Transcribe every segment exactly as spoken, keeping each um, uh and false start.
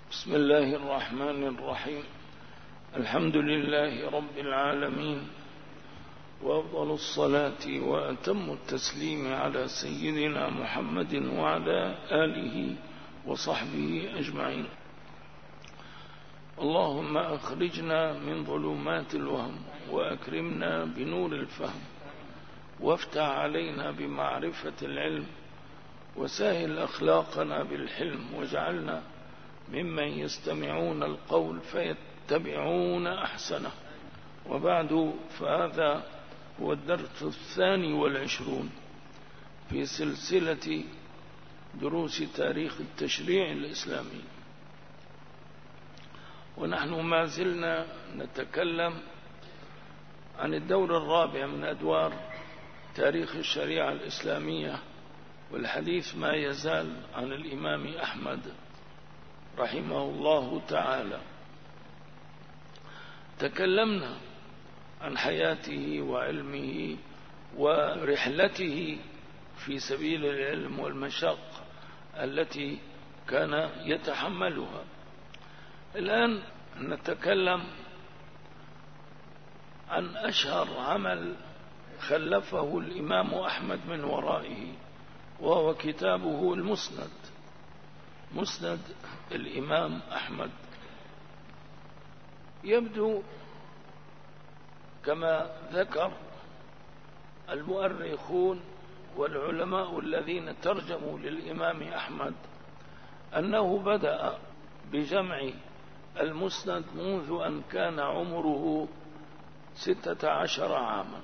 بسم الله الرحمن الرحيم. الحمد لله رب العالمين، وأفضل الصلاة وأتم التسليم على سيدنا محمد وعلى آله وصحبه أجمعين. اللهم أخرجنا من ظلمات الوهم وأكرمنا بنور الفهم، وافتح علينا بمعرفة العلم، وسهل أخلاقنا بالحلم، واجعلنا ممن يستمعون القول فيتبعون أحسنه. وبعد، فهذا هو الدرس الثاني والعشرون في سلسلة دروس تاريخ التشريع الإسلامي، ونحن ما زلنا نتكلم عن الدور الرابع من أدوار تاريخ الشريعة الإسلامية، والحديث ما يزال عن الإمام أحمد رحمه الله تعالى. تكلمنا عن حياته وعلمه ورحلته في سبيل العلم والمشاق التي كان يتحملها. الآن نتكلم عن أشهر عمل خلفه الإمام أحمد من ورائه، وهو كتابه المسند، مسند الإمام أحمد. يبدو كما ذكر المؤرخون والعلماء الذين ترجموا للإمام أحمد أنه بدأ بجمع المسند منذ أن كان عمره ستة عشر عاما.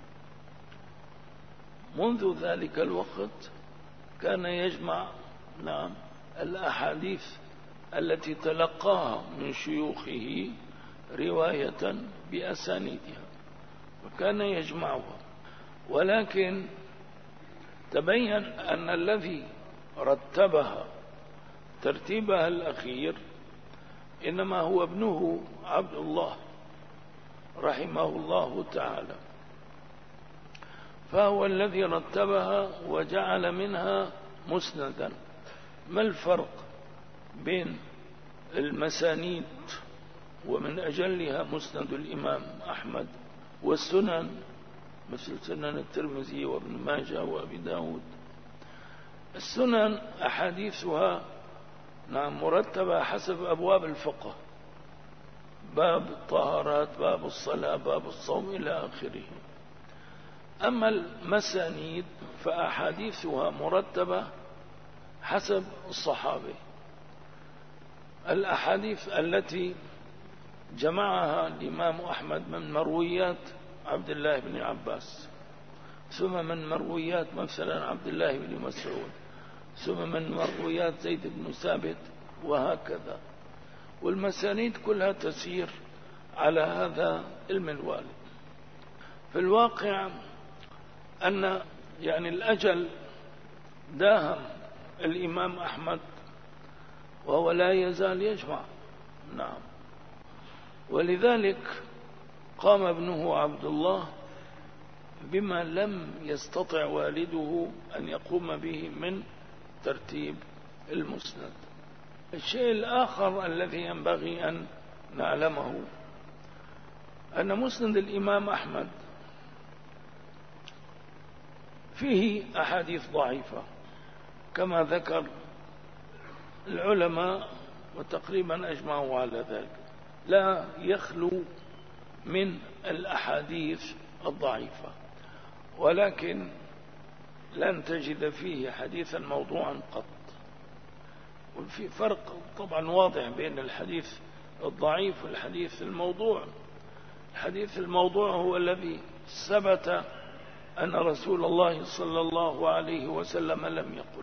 منذ ذلك الوقت كان يجمع نعم الأحاديث التي تلقاها من شيوخه رواية بأسانيدها، وكان يجمعها. ولكن تبين أن الذي رتبها ترتيبها الأخير إنما هو ابنه عبد الله رحمه الله تعالى، فهو الذي رتبها وجعل منها مسندا. ما الفرق بين المسانيد ومن أجلها مسند الإمام أحمد والسنن مثل سنن الترمذي وابن ماجه وابي داود؟ السنن أحاديثها نعم مرتبة حسب أبواب الفقه، باب الطهارات، باب الصلاة، باب الصوم إلى آخره. أما المسانيد فأحاديثها مرتبة حسب الصحابة، الأحاديث التي جمعها الإمام أحمد من مرويات عبد الله بن عباس، ثم من مرويات مثلا عبد الله بن مسعود، ثم من مرويات زيد بن ثابت، وهكذا. والمسانيد كلها تسير على هذا المنوال. في الواقع أن يعني الأجل داهم الإمام أحمد وهو لا يزال يجمع نعم، ولذلك قام ابنه عبد الله بما لم يستطع والده أن يقوم به من ترتيب المسند. الشيء الآخر الذي ينبغي أن نعلمه أن مسند الإمام أحمد فيه أحاديث ضعيفة كما ذكر العلماء، وتقريبا أجمعوا على ذلك. لا يخلو من الأحاديث الضعيفة، ولكن لن تجد فيه حديثا موضوعا قط. وفي فرق طبعا واضح بين الحديث الضعيف والحديث الموضوع. الحديث الموضوع هو الذي ثبت أن رسول الله صلى الله عليه وسلم لم يقل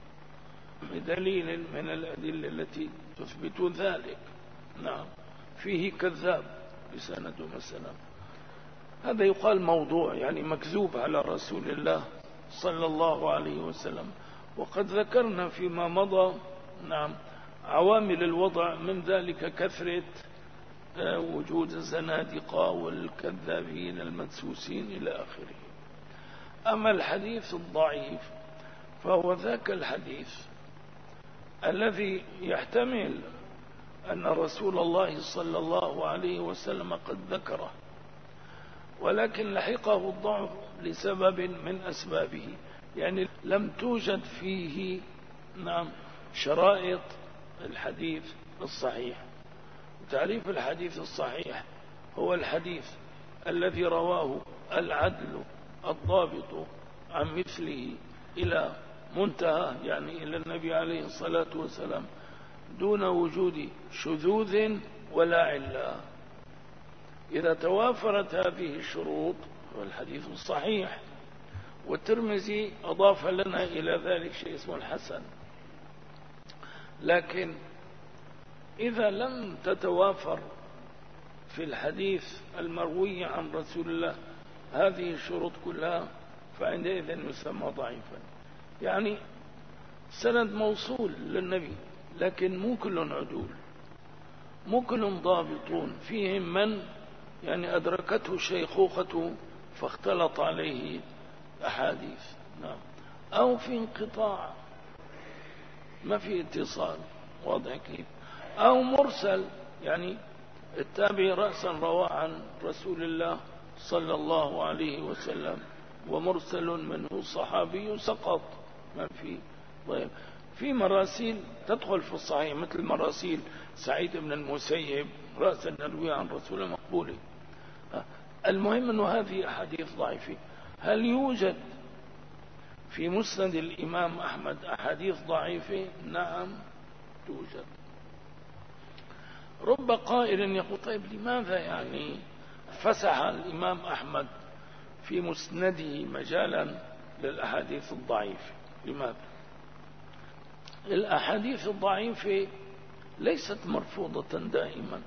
بدليل من الأدلة التي تثبت ذلك. نعم، فيه كذاب بسند مثلا، هذا يقال موضوع، يعني مكذوب على رسول الله صلى الله عليه وسلم. وقد ذكرنا فيما مضى نعم عوامل الوضع، من ذلك كثرة وجود الزنادقة والكذابين المدسوسين إلى آخره. أما الحديث الضعيف فهو ذاك الحديث الذي يحتمل أن رسول الله صلى الله عليه وسلم قد ذكره، ولكن لحقه الضعف لسبب من أسبابه، يعني لم توجد فيه نعم شرائط الحديث الصحيح. تعريف الحديث الصحيح هو الحديث الذي رواه العدل الضابط عن مثله إلى منتهى، يعني إلى النبي عليه الصلاة والسلام، دون وجود شذوذ ولا علة. إذا توافرت هذه الشروط هو الحديث الصحيح. والترمذي أضاف لنا إلى ذلك شيء اسمه الحسن. لكن إذا لم تتوافر في الحديث المروي عن رسول الله هذه الشروط كلها فعندئذ يسمى ضعيفا. يعني سند موصول للنبي لكن مو كل عدول، مو كل ضابطون، فيهم من يعني أدركته شيخوخته فاختلط عليه أحاديث، نعم، أو في انقطاع ما في اتصال، واضح كيف، أو مرسل، يعني التابعي رأسا روى عن رسول الله صلى الله عليه وسلم، ومرسل منه صحابي سقط، ما في. طيب في مراسيل تدخل في الصحيح مثل مراسيل سعيد بن المسيب رأسا نروي عن رسول الله مقبوله. المهم أنه هذه أحاديث ضعيفة. هل يوجد في مسند الإمام أحمد أحاديث ضعيفة؟ نعم توجد. رب قائل يقول طيب لماذا يعني فسح الإمام أحمد في مسنده مجالا للأحاديث الضعيفة؟ لماذا؟ الأحاديث الضعيفة ليست مرفوضة دائما.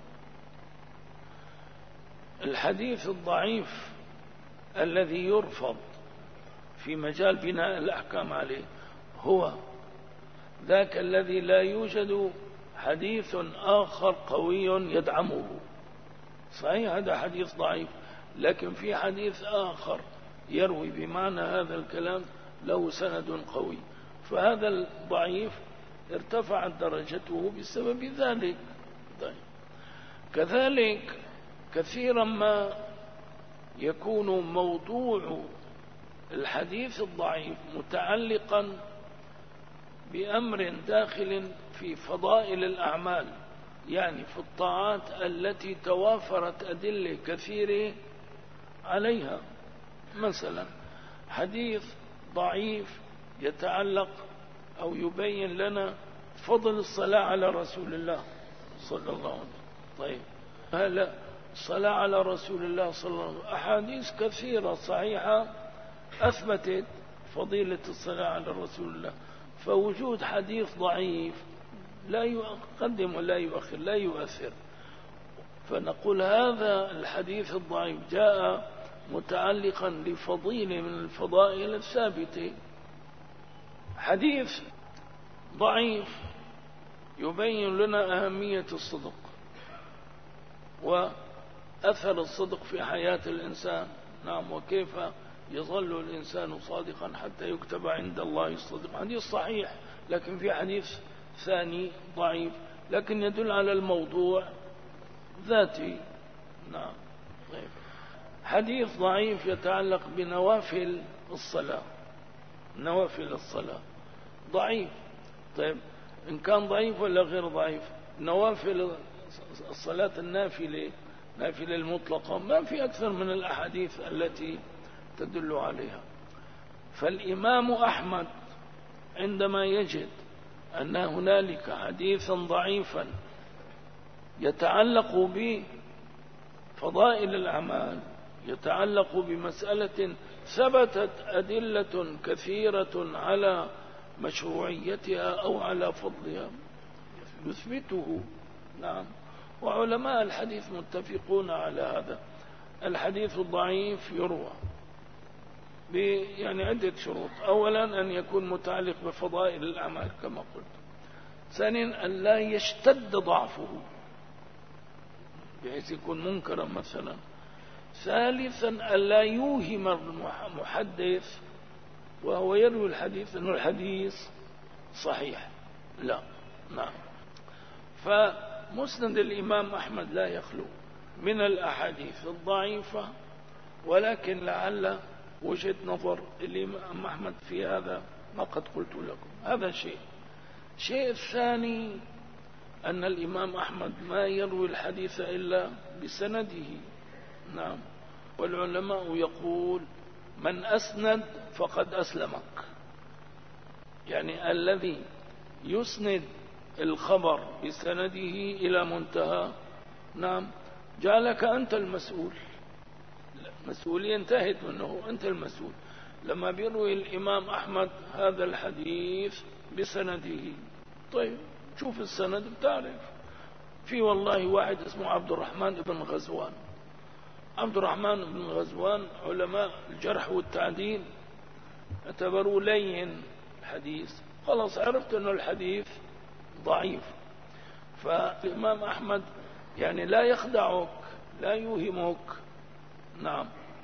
الحديث الضعيف الذي يرفض في مجال بناء الأحكام عليه هو ذاك الذي لا يوجد حديث آخر قوي يدعمه. صحيح هذا حديث ضعيف، لكن في حديث آخر يروي بمعنى هذا الكلام له سند قوي، فهذا الضعيف ارتفعت درجته بسبب ذلك. طيب. كذلك كثيرا ما يكون موضوع الحديث الضعيف متعلقا بأمر داخل في فضائل الأعمال، يعني في الطاعات التي توافرت أدلة كثيرة عليها. مثلا حديث ضعيف يتعلق أو يبين لنا فضل الصلاة على رسول الله صلى الله عليه وسلم. طيب هلا الصلاة على رسول الله صلى الله عليه وسلم أحاديث كثيرة صحيحة أثبتت فضيلة الصلاة على رسول الله، فوجود حديث ضعيف لا يقدم ولا يؤخر، لا يؤثر. فنقول هذا الحديث الضعيف جاء متعلقا لفضيلة من الفضائل الثابتة. حديث ضعيف يبين لنا أهمية الصدق وأثر الصدق في حياة الإنسان، نعم، وكيف يظل الإنسان صادقا حتى يكتب عند الله صادقا. حديث صحيح، لكن في حديث ثاني ضعيف لكن يدل على الموضوع ذاتي، نعم. طيب. حديث ضعيف يتعلق بنوافل الصلاة، نوافل الصلاة ضعيف. طيب إن كان ضعيف ولا غير ضعيف؟ نوافل الصلاة النافلة، نافلة المطلقة، ما في أكثر من الأحاديث التي تدل عليها. فالإمام أحمد عندما يجد أن هنالك حديثا ضعيفا يتعلق بفضائل الأعمال، يتعلق بمسألة ثبتت أدلة كثيرة على مشروعيتها أو على فضلها، يثبته، نعم. وعلماء الحديث متفقون على هذا. الحديث الضعيف يروى يعني عدة شروط. أولا أن يكون متعلق بفضائل الأعمال كما قلت. ثانيا أن لا يشتد ضعفه بحيث يكون منكرا مثلا. ثالثا أن لا يوهم المحدث وهو يروي الحديث أنه الحديث صحيح، لا، نعم. مسند الإمام أحمد لا يخلو من الأحاديث الضعيفة، ولكن لعل وجهة نظر الإمام أحمد في هذا ما قد قلت لكم. هذا شيء. شيء الثاني أن الإمام أحمد ما يروي الحديث إلا بسنده. نعم. والعلماء يقول من أسند فقد أسلمك، يعني الذي يسند الخبر بسنده إلى منتهى، نعم، جعلك أنت المسؤول، المسؤولية انتهت منه، أنت المسؤول. لما بيروي الإمام أحمد هذا الحديث بسنده، طيب شوف السند بتعرف. في والله واحد اسمه عبد الرحمن بن غزوان. عبد الرحمن بن غزوان علماء الجرح والتعديل اعتبروا لين الحديث، خلاص عرفت أنه الحديث ضعيف. فالإمام أحمد يعني لا يخدعك، لا يوهمك، نعم،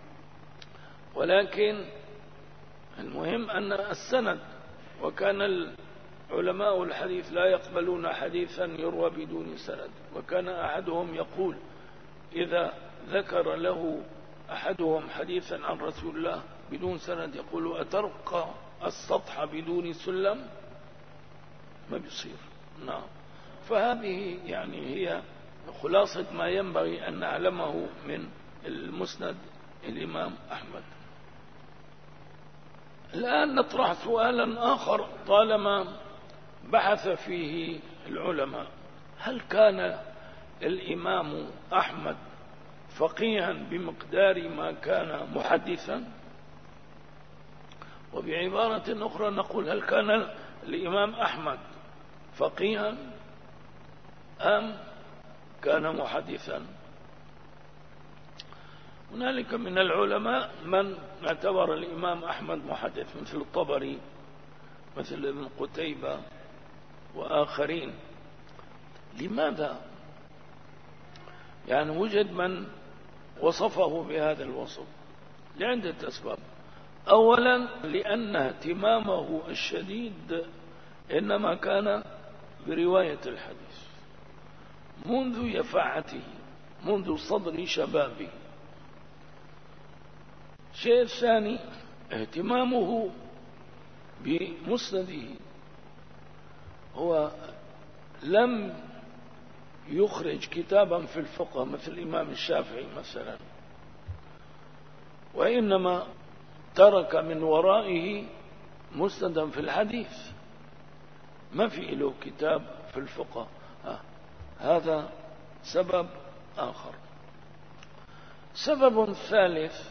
ولكن المهم أن السند. وكان علماء الحديث لا يقبلون حديثا يروى بدون سند. وكان أحدهم يقول إذا ذكر له أحدهم حديثا عن رسول الله بدون سند يقول أترقى السطح بدون سلم؟ ما بيصير. نعم. فهذه يعني هي خلاصة ما ينبغي أن نعلمه من المسند الإمام أحمد. الآن نطرح سؤالا آخر طالما بحث فيه العلماء: هل كان الإمام أحمد فقيها بمقدار ما كان محدثا؟ وبعبارة أخرى نقول: هل كان الإمام أحمد فقيها أم كان محدثا؟ هنالك من العلماء من اعتبر الإمام أحمد محدث، مثل الطبري، مثل ابن قتيبة وآخرين. لماذا؟ يعني وجد من وصفه بهذا الوصف لعدة أسباب. أولا لأن اهتمامه الشديد إنما كان برواية الحديث منذ يفعته، منذ صدر شبابه. الشيء الثاني اهتمامه بمسنده. هو لم يخرج كتابا في الفقه مثل الإمام الشافعي مثلا، وإنما ترك من ورائه مسندا في الحديث، ما في له كتاب في الفقه. هذا سبب آخر. سبب ثالث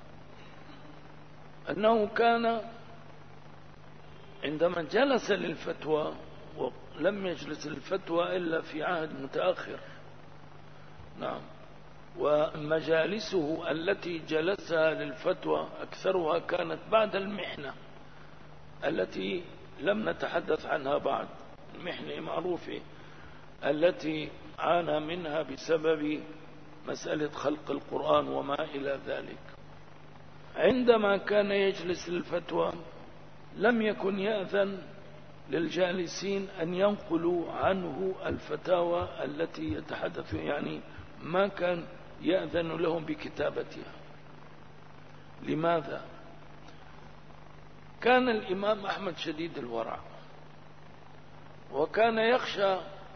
أنه كان عندما جلس للفتوى، ولم يجلس للفتوى إلا في عهد متأخر، نعم، ومجالسه التي جلسها للفتوى أكثرها كانت بعد المحنة التي لم نتحدث عنها بعد، المحنة معروفة التي عانى منها بسبب مسألة خلق القرآن وما إلى ذلك. عندما كان يجلس للفتوى لم يكن يأذن للجالسين أن ينقلوا عنه الفتاوى التي يتحدث، يعني ما كان يأذن لهم بكتابتها. لماذا؟ كان الإمام أحمد شديد الورع، وكان يخشى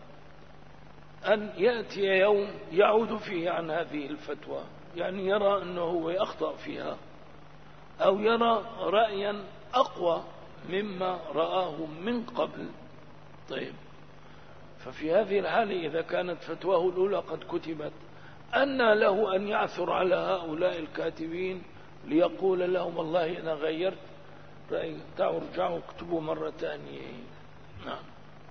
أن يأتي يوم يعود فيه عن هذه الفتوى، يعني يرى أنه هو يخطأ فيها أو يرى رأيا أقوى مما رآه من قبل. طيب، ففي هذه الحالة إذا كانت فتواه الأولى قد كتبت، أن له أن يعثر على هؤلاء الكاتبين ليقول لهم والله أنا غيرت رأيي، تعالوا ارجعوا اكتبوا مرة ثانية. نعم.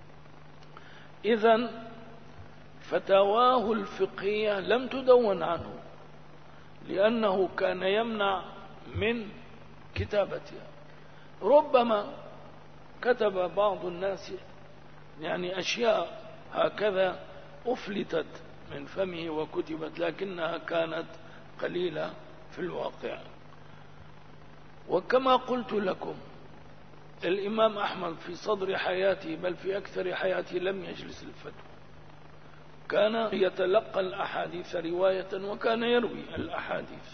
إذن فتاواه الفقهية لم تدون عنه لأنه كان يمنع من كتابتها. ربما كتب بعض الناس يعني أشياء هكذا أفلتت من فمه وكتبت، لكنها كانت قليلة في الواقع. وكما قلت لكم الإمام أحمد في صدر حياته بل في أكثر حياته لم يجلس الفتوى، كان يتلقى الأحاديث رواية وكان يروي الأحاديث،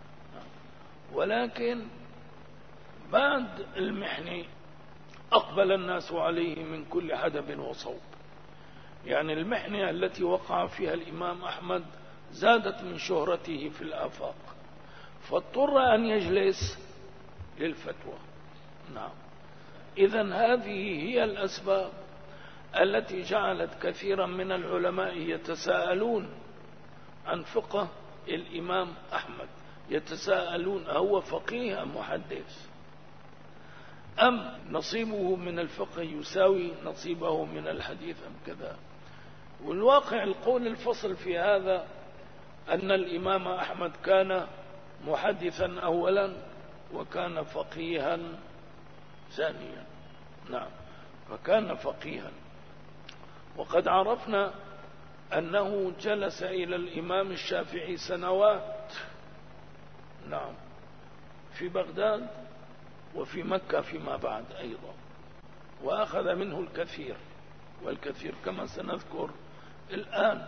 ولكن بعد المحن أقبل الناس عليه من كل حدب وصوب. يعني المحنة التي وقع فيها الإمام أحمد زادت من شهرته في الآفاق، فاضطر أن يجلس للفتوى. نعم. إذن هذه هي الأسباب التي جعلت كثيرا من العلماء يتساءلون عن فقه الإمام أحمد، يتساءلون هو فقيه أم محدث، أم نصيبه من الفقه يساوي نصيبه من الحديث أم كذا. والواقع القول الفصل في هذا أن الإمام أحمد كان محدثا أولا وكان فقيها ثانيا. نعم، فكان فقيها. وقد عرفنا أنه جلس إلى الإمام الشافعي سنوات، نعم، في بغداد وفي مكة فيما بعد أيضا، وأخذ منه الكثير والكثير كما سنذكر الآن.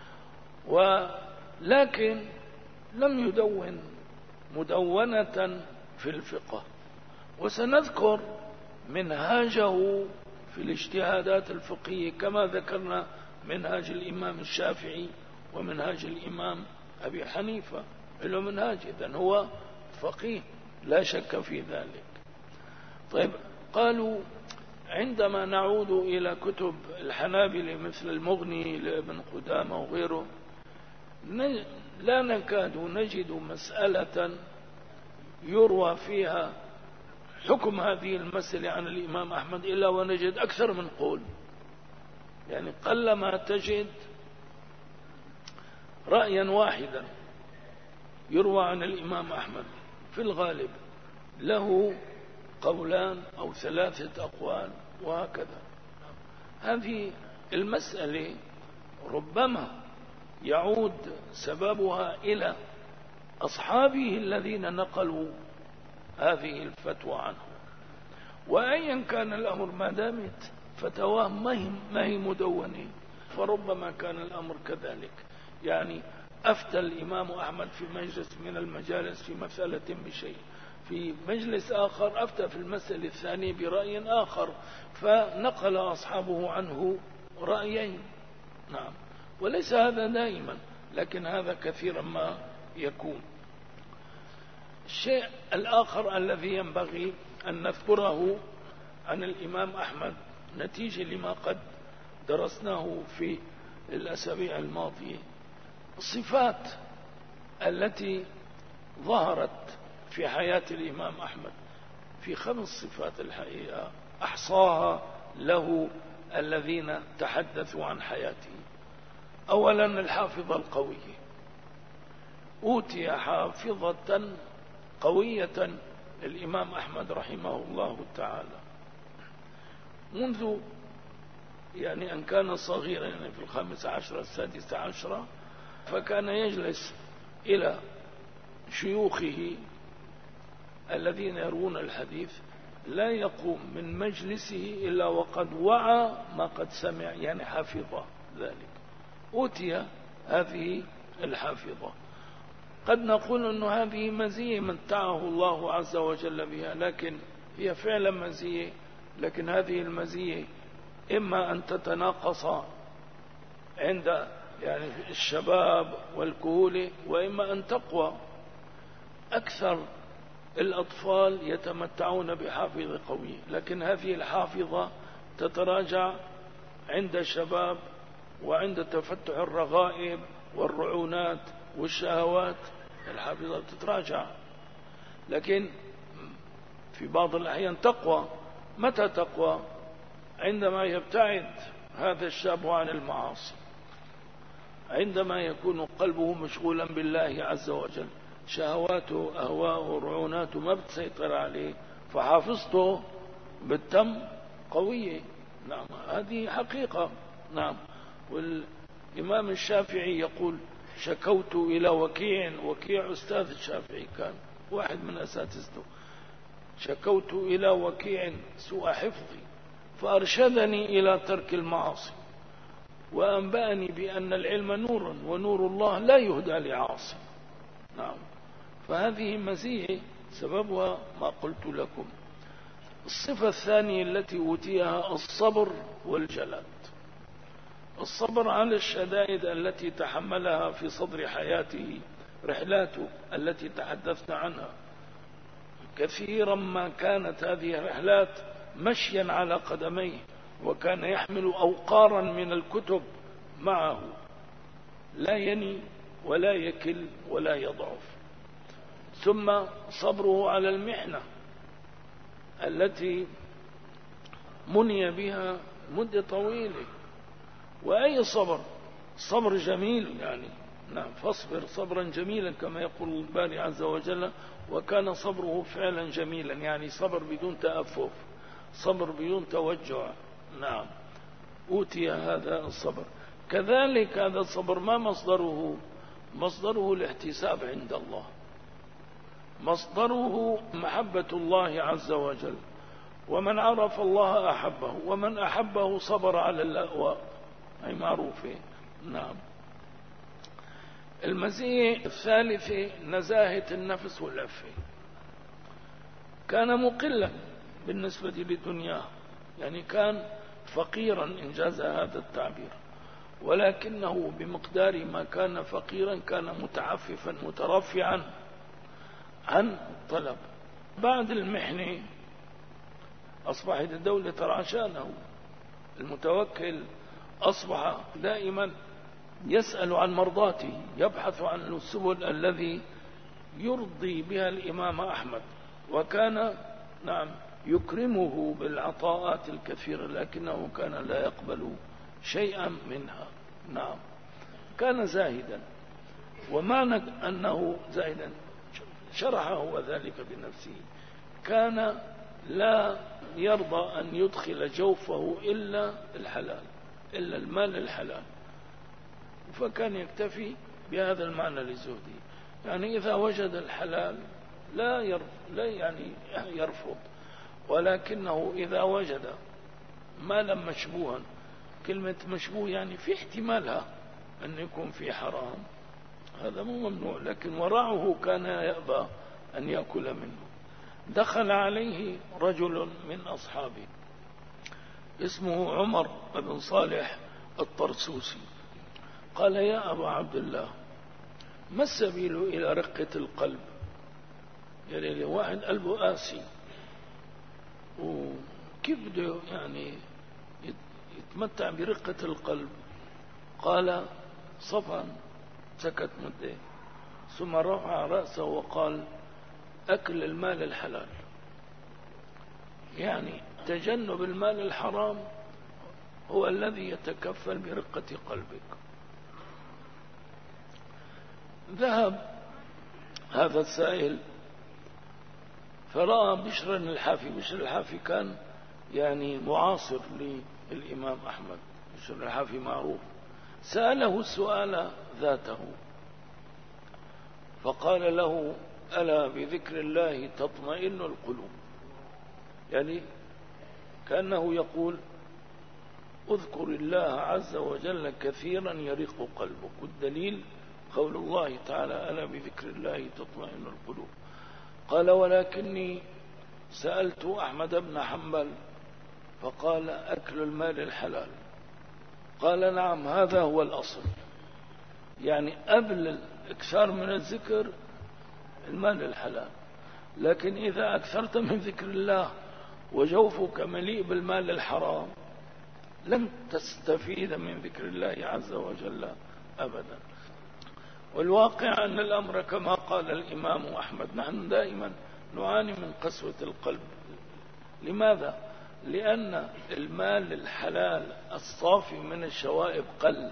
ولكن لم يدون مدونة في الفقه، وسنذكر منهاجه في الاجتهادات الفقهية كما ذكرنا منهاج الإمام الشافعي ومنهاج الإمام أبي حنيفة له منهاج، إذن هو فقيه لا شك في ذلك. طيب، قالوا عندما نعود إلى كتب الحنابلة مثل المغني لابن قدامة وغيره لا نكاد نجد مسألة يروى فيها حكم هذه المسألة عن الإمام أحمد إلا ونجد أكثر من قول. يعني قلما تجد رأيا واحدا يروى عن الإمام أحمد، في الغالب له قولان أو ثلاثة أقوال وهكذا. هذه المسألة ربما يعود سببها إلى أصحابه الذين نقلوا هذه الفتوى عنه، وأيا كان الأمر ما دامت فتواه ما هي مدونة، فربما كان الأمر كذلك. يعني أفتى الإمام أحمد في مجلس من المجالس في مسألة بشيء، في مجلس آخر أفتى في المسألة الثانية برأي آخر، فنقل أصحابه عنه رأيين. نعم، وليس هذا دائما، لكن هذا كثيرا ما يكون. الشيء الآخر الذي ينبغي أن نذكره عن الإمام أحمد نتيجة لما قد درسناه في الأسابيع الماضية، الصفات التي ظهرت في حياة الإمام أحمد، في خمس صفات الحقيقة أحصاها له الذين تحدثوا عن حياته. أولا الحافظة القوية، أوتي حافظة قوية الإمام أحمد رحمه الله تعالى منذ يعني أن كان صغيرا، يعني في الخامس عشر السادس عشر، فكان يجلس إلى شيوخه الذين يروون الحديث، لا يقوم من مجلسه إلا وقد وعى ما قد سمع، يعني حافظة ذلك. أوتي هذه الحافظة. قد نقول أن هذه مزية متعه الله عز وجل بها، لكن هي فعلا مزية، لكن هذه المزية إما أن تتناقص عند يعني الشباب والكهولة، وإما أن تقوى. أكثر الأطفال يتمتعون بحافظة قوية، لكن هذه الحافظة تتراجع عند الشباب وعند تفتح الرغائب والرعونات والشهوات، الحافظة تتراجع. لكن في بعض الأحيان تقوى. متى تقوى؟ عندما يبتعد هذا الشاب عن المعاصي، عندما يكون قلبه مشغولا بالله عز وجل، شهواته أهواءه رعوناته ما بتسيطر عليه، فحافظته بالتم قوية. نعم، هذه حقيقة. نعم. والإمام الشافعي يقول شكوت إلى وكيع، وكيع أستاذ الشافعي كان واحد من أساتذته، شكوت إلى وكيع سوء حفظي فأرشدني إلى ترك المعاصي، وأنبأني بأن العلم نور ونور الله لا يهدى لعاصي. نعم. فهذه مزية سببها ما قلت لكم. الصفة الثانية التي أوتيها الصبر والجلاد. الصبر على الشدائد التي تحملها في صدر حياته، رحلاته التي تحدثنا عنها. كثيرا ما كانت هذه الرحلات مشيا على قدميه، وكان يحمل أوقارا من الكتب معه، لا يني ولا يكل ولا يضعف. ثم صبره على المحنة التي مني بها مدة طويلة. وأي صبر؟ صبر جميل يعني. نعم، فاصبر صبرا جميلا كما يقول الباري عز وجل. وكان صبره فعلا جميلا، يعني صبر بدون تأفف، صبر بدون توجع. نعم، أوتي هذا الصبر. كذلك هذا الصبر ما مصدره؟ مصدره الاحتساب عند الله، مصدره محبة الله عز وجل. ومن عرف الله أحبه، ومن أحبه صبر على اللأواء، أي معروفة. نعم. المزية الثالثة نزاهة النفس والعفة. كان مقلا بالنسبة لدنياه، يعني كان فقيرا إن جاز هذا التعبير، ولكنه بمقدار ما كان فقيرا كان متعففا مترفعا عن الطلب. بعد المحنة أصبحت الدولة ترعى شأنه. المتوكل أصبح دائما يسأل عن مرضاته، يبحث عن السبل الذي يرضي بها الإمام أحمد. وكان نعم يكرمه بالعطاءات الكثيرة، لكنه كان لا يقبل شيئا منها. نعم، كان زاهدا. ومعنى أنه زاهدا شرح هو ذلك بنفسه. كان لا يرضى أن يدخل جوفه إلا الحلال، إلا المال الحلال. فكان يكتفي بهذا المعنى لزهده، يعني إذا وجد الحلال لا يرفض، لا يعني يرفض، ولكنه إذا وجد مالا مشبوها، كلمة مشبوه يعني في احتمالها أن يكون في حرام، هذا مو ممنوع، لكن ورعه كان يأبى أن يأكل منه. دخل عليه رجل من أصحابه اسمه عمر بن صالح الطرسوسي، قال: يا أبا عبد الله، ما السبيل إلى رقة القلب؟ يعني لواحد قلبه قاسي، وكيف بده يعني يتمتع برقة القلب؟ قال: صفا، سكت مدة، ثم رفع رأسه وقال: أكل المال الحلال، يعني تجنب المال الحرام هو الذي يتكفل برقة قلبك. ذهب هذا السائل فرأى بشر الحافي. بشر الحافي كان يعني معاصر للإمام أحمد، بشر الحافي معروف. سأله السؤال ذاته فقال له: ألا بذكر الله تطمئن القلوب. يعني كأنه يقول: اذكر الله عز وجل كثيرا يرق قلبك. والدليل قول الله تعالى: ألا بذكر الله تطمئن القلوب. قال: ولكني سألت أحمد بن حنبل فقال: أكل المال الحلال. قال: نعم، هذا هو الأصل، يعني قبل الإكثار من الذكر المال الحلال، لكن إذا أكثرت من ذكر الله وجوفك مليء بالمال الحرام لن تستفيد من ذكر الله عز وجل أبدا. والواقع أن الأمر كما قال الإمام أحمد: نحن دائما نعاني من قسوة القلب. لماذا؟ لأن المال الحلال الصافي من الشوائب قل،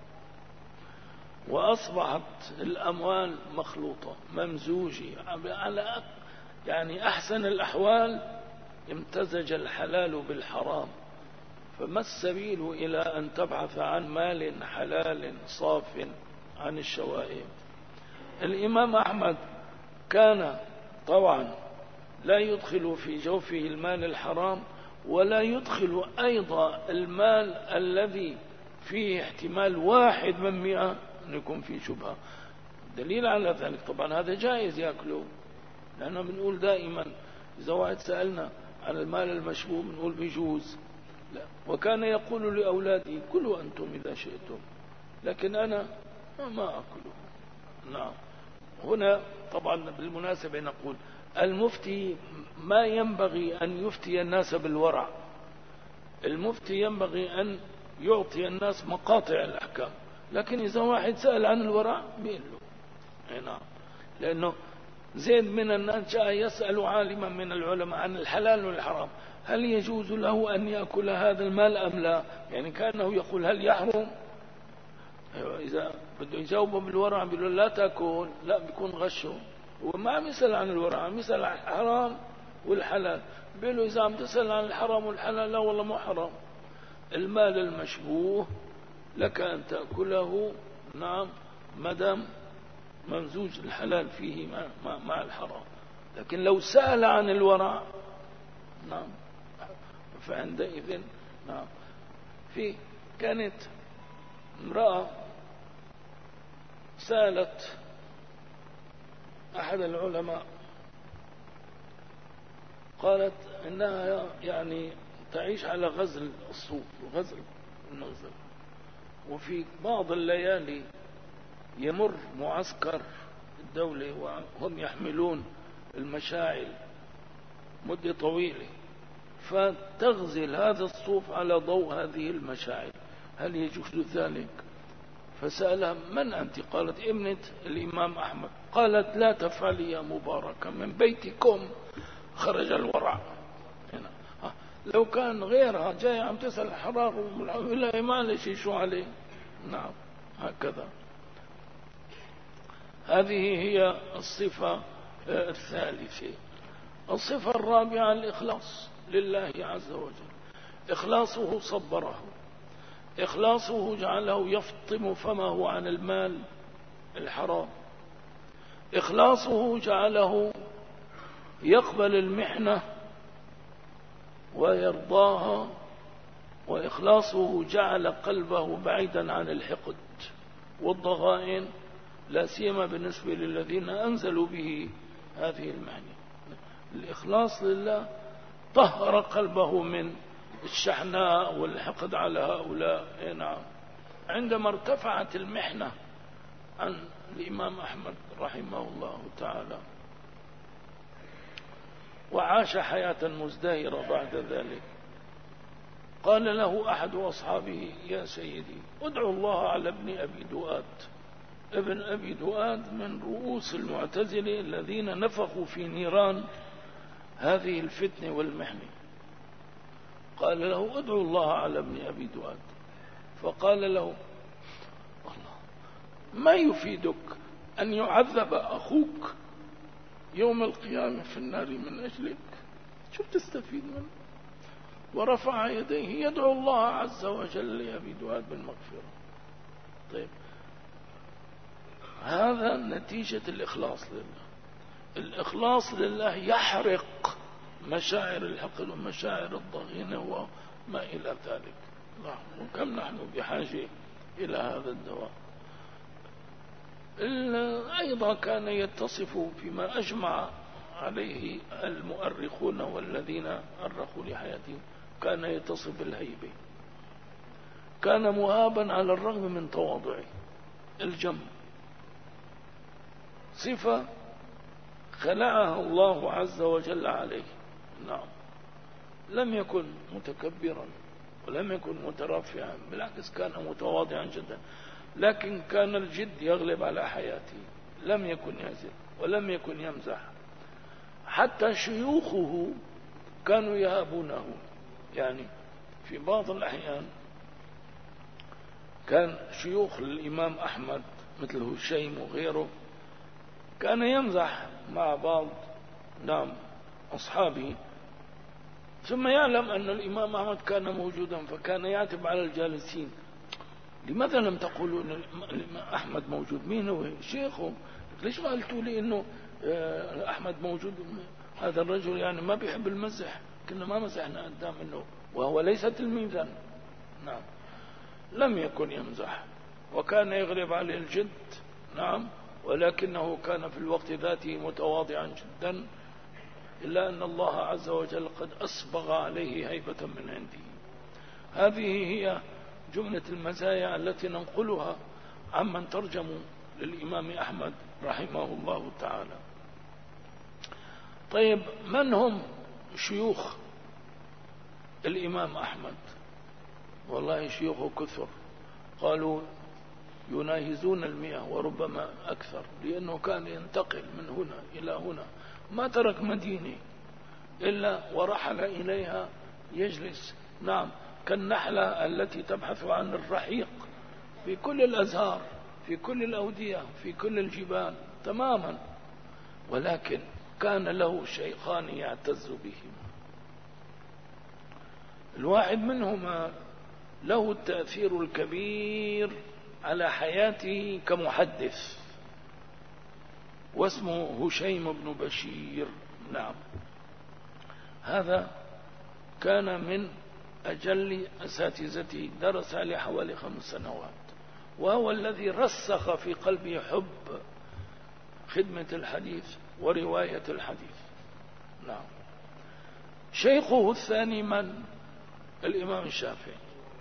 وأصبحت الأموال مخلوطة ممزوجة على يعني أحسن الأحوال، امتزج الحلال بالحرام. فما السبيل إلى أن تبحث عن مال حلال صاف عن الشوائب؟ الإمام أحمد كان طبعا لا يدخل في جوفه المال الحرام، ولا يدخل أيضا المال الذي فيه احتمال واحد من مئة أن يكون فيه شبهة. دليل على ذلك طبعا هذا جائز يأكله، لأننا بنقول دائما إذا واحد سألنا عن المال المشبوه بنقول بيجوز، لا. وكان يقول لأولادي كلوا أنتم إذا شئتم، لكن أنا ما أكله. نعم. هنا طبعا بالمناسبة نقول المفتي ما ينبغي أن يفتي الناس بالورع، المفتي ينبغي أن يعطي الناس مقاطع الأحكام، لكن إذا واحد سأل عن الورع بيقول له. نعم. لأنه زيد من الناس جاء يسأل عالما من العلماء عن الحلال والحرام، هل يجوز له أن يأكل هذا المال أم لا؟ يعني كأنه يقول هل يحرم؟ إذا بده يجاوبه بالورع بيقول له لا تأكل، لا بيكون غشه. وما عم يسأل عن الورع، عم يسأل عن الحرام والحلال، بيقول له إذا عم تسأل عن الحرام والحلال لا والله مو حرام. المال المشبوه لك أن تأكله، نعم، مدام ممزوج الحلال فيه مع, مع الحرام. لكن لو سأل عن الورع، نعم، فعندئذ نعم. في كانت امرأة سألت أحد العلماء، قالت إنها يعني تعيش على غزل الصوف وغزل المنزل، وفي بعض الليالي يمر معسكر الدولة وهم يحملون المشاعل مدة طويلة، فتغزل هذا الصوف على ضوء هذه المشاعل، هل يجوز ذلك؟ فسألها من أنت؟ قالت ابنة الإمام أحمد. قالت لا تفعلي يا مباركة، من بيتكم خرج الورع. هنا. لو كان غيرها جاي عم تسأل الحرار ولا ما ليش شو عليه. نعم هكذا. هذه هي الصفة الثالثة. الصفة الرابعة الإخلاص لله عز وجل. إخلاصه صبره، إخلاصه جعله يفطم فمه عن المال الحرام، إخلاصه جعله يقبل المحنة ويرضاها، وإخلاصه جعل قلبه بعيدا عن الحقد والضغائن، لا سيما بالنسبة للذين أنزلوا به هذه المحنة. الإخلاص لله طهر قلبه من الشحناء والحقد على هؤلاء. نعم. عندما ارتفعت المحنة عن الإمام أحمد رحمه الله تعالى وعاش حياة مزدهرة بعد ذلك، قال له أحد أصحابه يا سيدي ادعو الله على ابن أبي دؤاد. ابن أبي دؤاد من رؤوس المعتزلة الذين نفخوا في نيران هذه الفتنة والمحنة. قال له ادعو الله على ابن أبي دؤاد. فقال له الله ما يفيدك أن يعذب أخوك يوم القيامة في النار من أجلك؟ شو بتستفيد منه؟ ورفع يديه يدعو الله عز وجل لأبي دؤاد بالمغفرة. طيب هذا نتيجة الإخلاص لله. الإخلاص لله يحرق مشاعر الحقد ومشاعر الضغينة وما إلى ذلك. وكم نحن بحاجة إلى هذا الدواء. أيضا كان يتصف فيما أجمع عليه المؤرخون والذين أرخوا لحياتهم، كان يتصف بالهيبة، كان مهابا على الرغم من تواضعه. الجم صفة خلعها الله عز وجل عليه. نعم. لم يكن متكبرا ولم يكن مترفعا، بالعكس كان متواضعا جدا، لكن كان الجد يغلب على حياته، لم يكن يهزل ولم يكن يمزح. حتى شيوخه كانوا يهابونه، يعني في بعض الأحيان كان شيوخ الإمام أحمد مثل هشيم وغيره كان يمزح مع بعض نعم أصحابه، ثم يعلم أن الإمام أحمد كان موجودا فكان يعتب على الجالسين، لماذا لم تقولوا أن الإمام أحمد موجود؟ مين هو شيخه؟ ليش ما قلتوا لي أنه أحمد موجود؟ هذا الرجل يعني ما بيحب المزح، كنا ما مزحنا قدام منه وهو ليس تلميذا. نعم. لم يكن يمزح، وكان يغلب عليه الجد، نعم، ولكنه كان في الوقت ذاته متواضعا جدا، إلا أن الله عز وجل قد أسبغ عليه هيبة من عنده. هذه هي جملة المزايا التي ننقلها عمن ترجموا للإمام أحمد رحمه الله تعالى. طيب، من هم شيوخ الإمام أحمد؟ والله شيوخه كثر، قالوا يناهزون المئة وربما أكثر، لأنه كان ينتقل من هنا إلى هنا، ما ترك مدينة إلا ورحل إليها يجلس، نعم، كالنحلة التي تبحث عن الرحيق في كل الأزهار، في كل الأودية، في كل الجبال تماما، ولكن كان له شيخان يعتز بهما. الواحد منهما له التأثير الكبير على حياته كمحدث، واسمه هشيم بن بشير. نعم، هذا كان من أجل أساتذته، درس عليه حوالي خمس سنوات، وهو الذي رسخ في قلبه حب خدمة الحديث ورواية الحديث. نعم. شيخه الثاني من؟ الإمام الشافعي.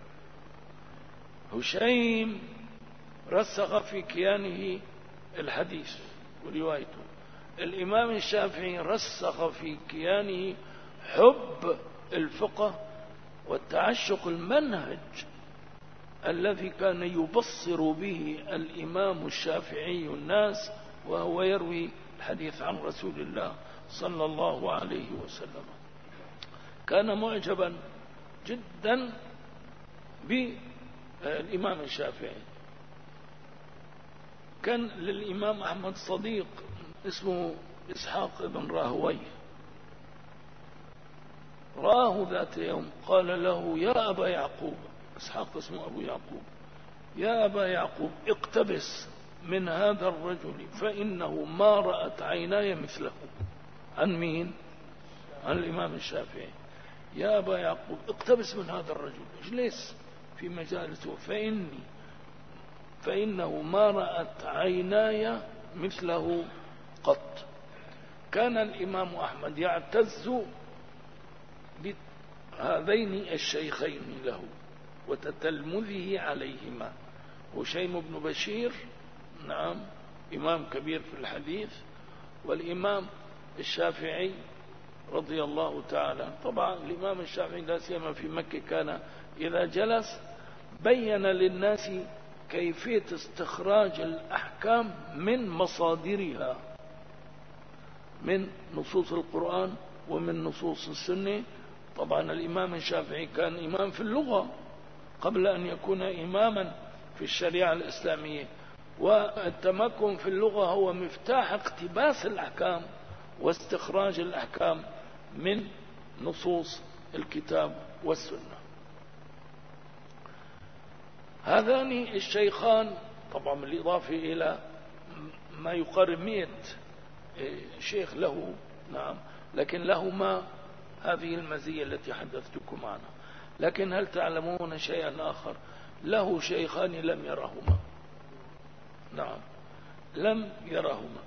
هشيم رسخ في كيانه الحديث وروايته، الإمام الشافعي رسخ في كيانه حب الفقه والتعشق المنهج الذي كان يبصر به الإمام الشافعي الناس وهو يروي الحديث عن رسول الله صلى الله عليه وسلم. كان معجبا جدا بالإمام الشافعي. كان للإمام أحمد صديق اسمه إسحاق بن راهويه، رآه ذات يوم قال له: يا أبا يعقوب، إسحاق اسمه أبو يعقوب، يا أبا يعقوب اقتبس من هذا الرجل فإنه ما رأت عيناي مثله. عن مين؟ عن الإمام الشافعي. يا أبا يعقوب اقتبس من هذا الرجل، اجلس في مجالسه، فإني فإنه ما رأت عيناي مثله قط. كان الإمام أحمد يعتز بهذين الشيخين له وتتلمذه عليهما، هشيم بن بشير، نعم، إمام كبير في الحديث، والإمام الشافعي رضي الله تعالى. طبعا الإمام الشافعي لا سيما في مكة كان إذا جلس بين للناس كيفية استخراج الأحكام من مصادرها، من نصوص القرآن ومن نصوص السنة. طبعا الإمام الشافعي كان إمام في اللغة قبل أن يكون إماما في الشريعة الإسلامية، والتمكن في اللغة هو مفتاح اقتباس الأحكام واستخراج الأحكام من نصوص الكتاب والسنة. هذان الشيخان طبعا بالإضافة إلى ما يقارب مئة شيخ له، نعم، لكن لهما هذه المزية التي حدثتكم عنها. لكن هل تعلمون شيئا آخر؟ له شيخان لم يرهما، نعم، لم يرهما،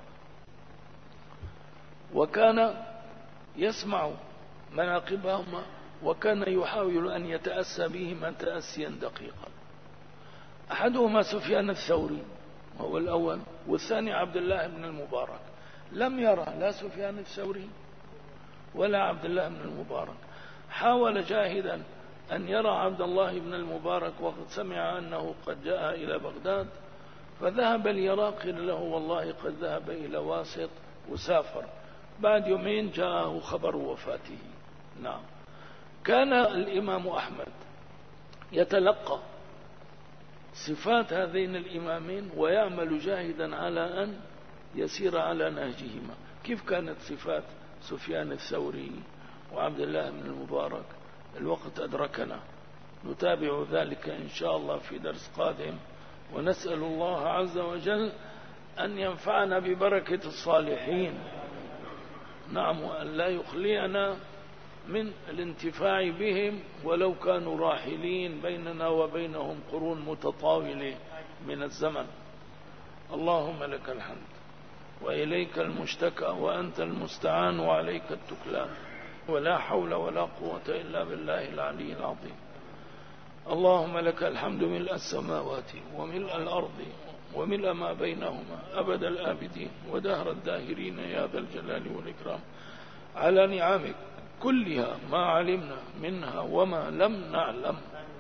وكان يسمع مناقبهما، وكان يحاول أن يتأسى بهما تأسيا دقيقا. أحدهما سفيان الثوري وهو الأول، والثاني عبد الله بن المبارك. لم يرى لا سفيان الثوري ولا عبد الله بن المبارك. حاول جاهدا أن يرى عبد الله بن المبارك، وقد سمع أنه قد جاء إلى بغداد، فذهب ليرى، قيل له: والله قد ذهب إلى واسط وسافر. بعد يومين جاءه خبر وفاته. نعم. كان الإمام أحمد يتلقى صفات هذين الإمامين ويعمل جاهدا على أن يسير على نهجهما. كيف كانت صفات سفيان الثوري وعبد الله بن المبارك؟ الوقت أدركنا، نتابع ذلك إن شاء الله في درس قادم، ونسأل الله عز وجل أن ينفعنا ببركة الصالحين، نعم، وأن لا يخلينا من الانتفاع بهم ولو كانوا راحلين، بيننا وبينهم قرون متطاولة من الزمن. اللهم لك الحمد وإليك المشتكى وأنت المستعان وعليك التكلان، ولا حول ولا قوة إلا بالله العلي العظيم. اللهم لك الحمد ملء السماوات وملء الأرض وملء ما بينهما أبد الآبدين ودهر الداهرين يا ذا الجلال والإكرام، على نعمك كلها ما علمنا منها وما لم نعلم.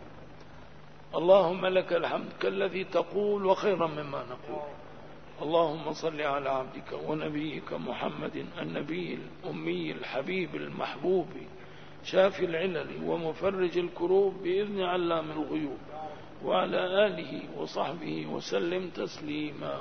اللهم لك الحمد كالذي تقول وخيرا مما نقول. اللهم صل على عبدك ونبيك محمد النبي الأمي الحبيب المحبوب شافي العلل ومفرج الكروب بإذن علام الغيوب، وعلى آله وصحبه وسلم تسليما.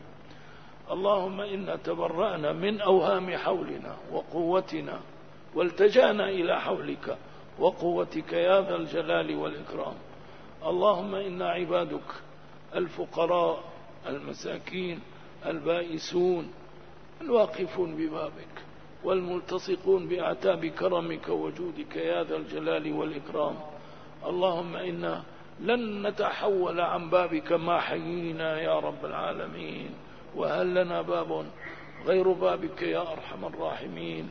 اللهم إنا تبرأنا من أوهام حولنا وقوتنا والتجأنا إلى حولك وقوتك يا ذا الجلال والإكرام. اللهم إنا عبادك الفقراء المساكين البائسون الواقفون ببابك والملتصقون بأعتاب كرمك وجودك يا ذا الجلال والإكرام. اللهم إنا لن نتحول عن بابك ما حيينا يا رب العالمين، وهل لنا باب غير بابك يا أرحم الراحمين.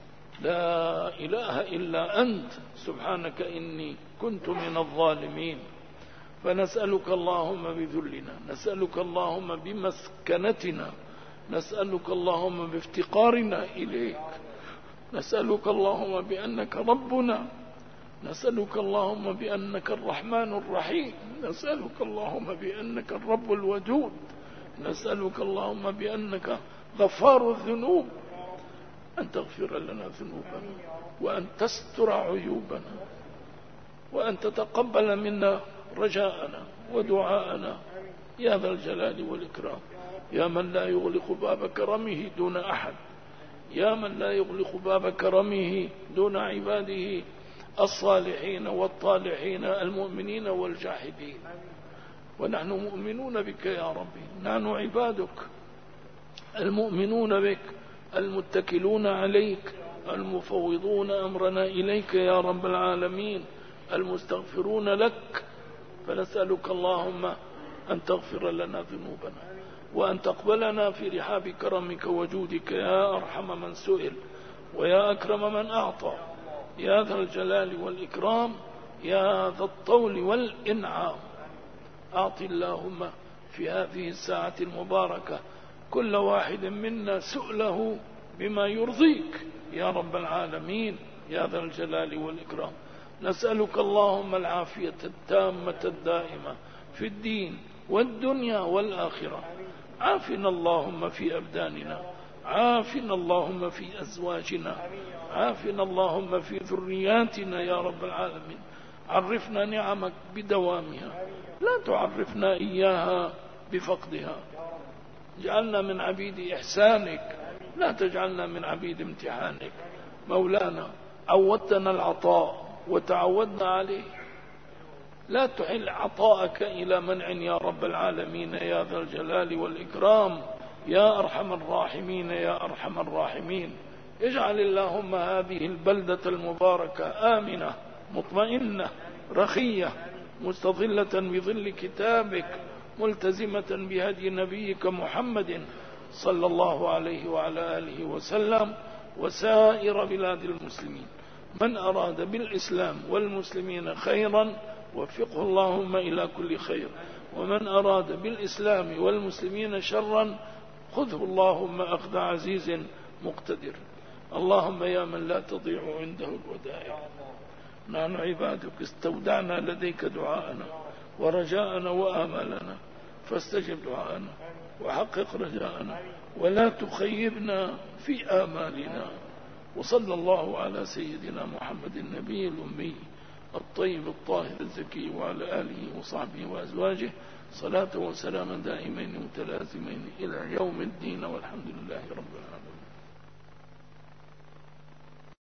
لا إله إلا أنت سبحانك إني كنت من الظالمين. فنسألك اللهم بذلنا، نسألك اللهم بمسكنتنا، نسألك اللهم بافتقارنا إليك، نسألك اللهم بأنك ربنا، نسألك اللهم بأنك الرحمن الرحيم، نسألك اللهم بأنك الرب الودود، نسألك اللهم بأنك غفار الذنوب، أن تغفر لنا ذنوبنا وأن تستر عيوبنا وأن تتقبل منا رجاءنا ودعاءنا يا ذا الجلال والإكرام. يا من لا يغلق باب كرمه دون أحد، يا من لا يغلق باب كرمه دون عباده الصالحين والطالحين المؤمنين والجاحدين. ونحن مؤمنون بك يا ربي، نحن عبادك المؤمنون بك المتكلون عليك المفوضون أمرنا إليك يا رب العالمين المستغفرون لك. فنسألك اللهم أن تغفر لنا ذنوبنا وأن تقبلنا في رحاب كرمك وجودك يا أرحم من سئل ويا أكرم من أعطى يا ذا الجلال والإكرام يا ذا الطول والإنعام. أعطي اللهم في هذه الساعة المباركة كل واحد منا سؤله بما يرضيك يا رب العالمين يا ذا الجلال والإكرام. نسألك اللهم العافية التامة الدائمة في الدين والدنيا والآخرة. عافنا اللهم في أبداننا، عافنا اللهم في أزواجنا، عافنا اللهم في ذرياتنا يا رب العالمين. عرفنا نعمك بدوامها، لا تعرفنا إياها بفقدها. اجعلنا من عبيد إحسانك، لا تجعلنا من عبيد امتحانك. مولانا عودتنا العطاء وتعودنا عليه، لا تحل عطاءك إلى منع يا رب العالمين يا ذا الجلال والإكرام يا أرحم الراحمين يا أرحم الراحمين. اجعل اللهم هذه البلدة المباركة آمنة مطمئنة رخية مستظلة بظل كتابك ملتزمة بهدي نبيك محمد صلى الله عليه وعلى آله وسلم وسائر بلاد المسلمين. من أراد بالإسلام والمسلمين خيرا وفقه اللهم إلى كل خير، ومن أراد بالإسلام والمسلمين شرا خذه اللهم أخذ عزيز مقتدر. اللهم يا من لا تضيع عنده الودائع، نحن عبادك استودعنا لديك دعاءنا ورجاءنا وآمالنا، فاستجب دعاءنا وحقق رجاءنا ولا تخيبنا في آمالنا. وصلى الله على سيدنا محمد النبي الأمي الطيب الطاهر الزكي وعلى آله وصحبه وأزواجه صلاة وسلاما دائمين متلازمين إلى يوم الدين، والحمد لله رب العالمين.